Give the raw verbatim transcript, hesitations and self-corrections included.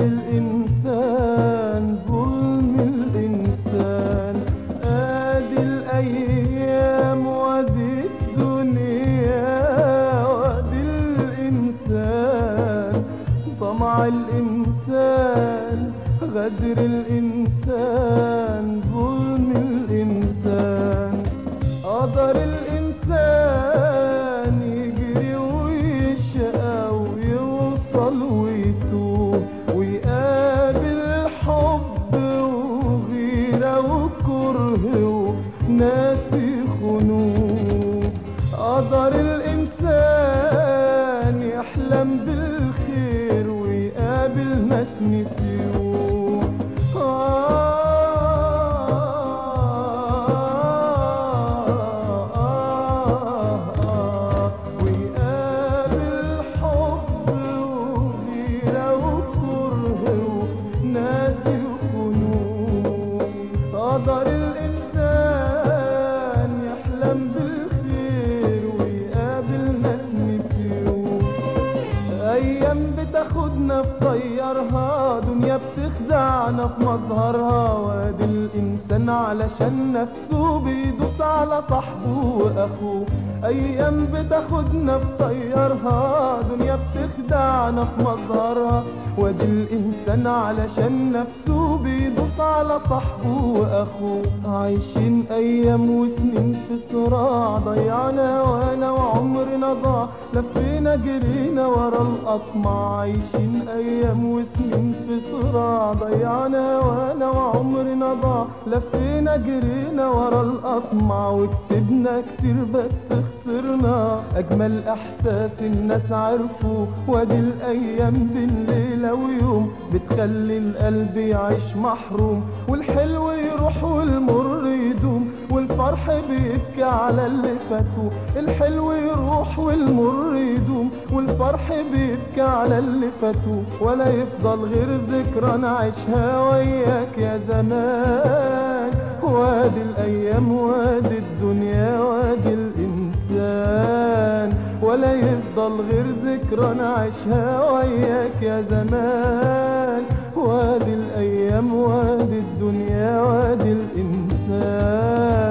الإنسان ظلم الإنسان. آدي الأيام وادي الدنيا وادي الإنسان، طمع الإنسان غدر الإنسان ظلم الإنسان. قدر الإنسان يجري ويشقى ويوصل ويتوه ويقابل حب وغيرة وكره وناس يخونوه. قدر الإنسان يحلم بالخير ويقابل ناس نسيوه. قدر الإنسان يحلم بالخير ويقابل ناس نسيوه. أيام بتاخدنا في طيارها، دنيا بتخدعنا في مظهرها، وادي الإنسان علشان نفسه بيدوس على صاحبه وأخوه. أيام بتاخدنا في طيارها، دنيا بتخدعنا في مظهرها، وادي الإنسان علشان نفسه بيدوس على صاحبه وأخوه. عايشين أيام وسنين في صراع، ضيعنا وانا وعمرنا ضاع، لفينا جرينا ورا الأطماع. عايشين أيام وسنين في صراع، ضيعنا وانا وعمرنا ضاع، لفينا جرينا ورا الأطماع. وكسبنا كتير بس خسرنا أجمل إحساس الناس عرفوا، وادي الأيام بالليلة ويوم بتخلي القلب يعيش محروم، والحلو يروح والمر يدوم، والفرح بيبكي على اللي فاتوا. الحلو يروح والمر يدوم، والفرح بيبكي على اللي فاتوا، ولا يفضل غير ذكرى نعيشها وياك يا زمان. وادي الأيام وادي الدنيا وادي الإنسان، ولا يفضل غير ذكرى نعيشها وياك يا زمان. وادي الأيام وادي الدنيا وادي الإنسان.